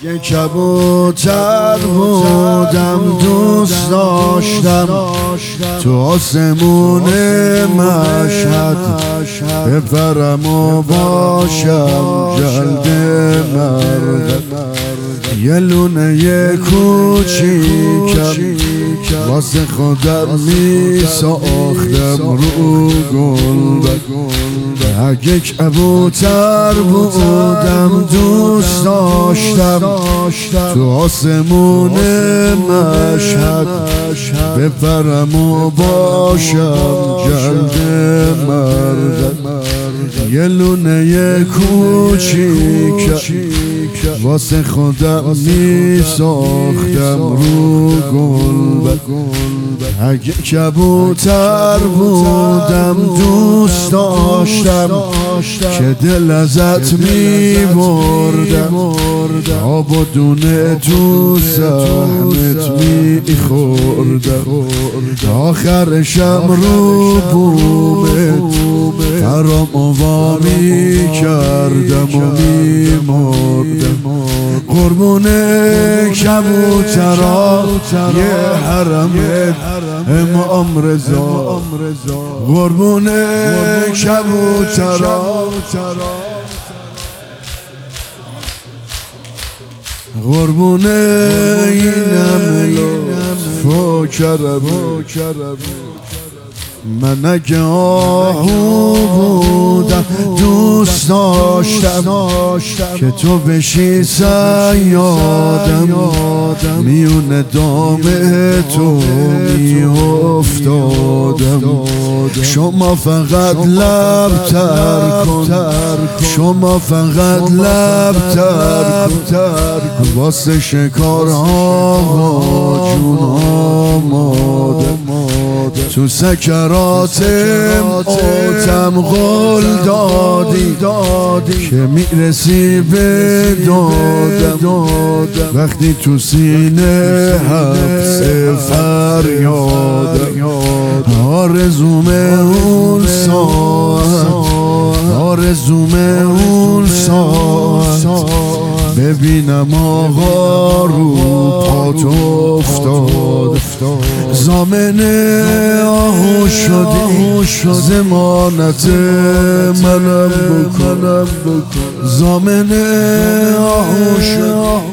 یه کبوتر بودم دوست داشتم تو آسمون مشهد بپرم و باشم جلد مرد یه لونه کوچیکم واسه خودم می ساختم رو گلبد اگه کبوتر بودم دوست داشتم تو آسمون مشهد بپرم و باشم جلد مرد یه لونه کوچیک واسه خودم می ساختم رو گلبد اگه کبوتر بودم دوست داشتم که دل ازت می بردم آب و دونه تو سحنت می خوردم آخرشم رو بومت فرام و می کردم و می مردم قربون کبوترا یه حرمت امام رضا قربون کبوترا قربون اینم لطف و کرم من اگه آهو بودم دوست داشتم که تو بشی صیادم میون دام تو می افتادم شما فقط لب تر کن شما فقط لب تر کن واسه شکارها جون آمادم تو سکرات موتم قول دادی که میرسی به دادم وقتی تو سینه حبس فریادم آرزوم اون ساعت ببینم آقا رو پات افتاد زامن آهو شدی زمانت منم بکن زامن آهو شدی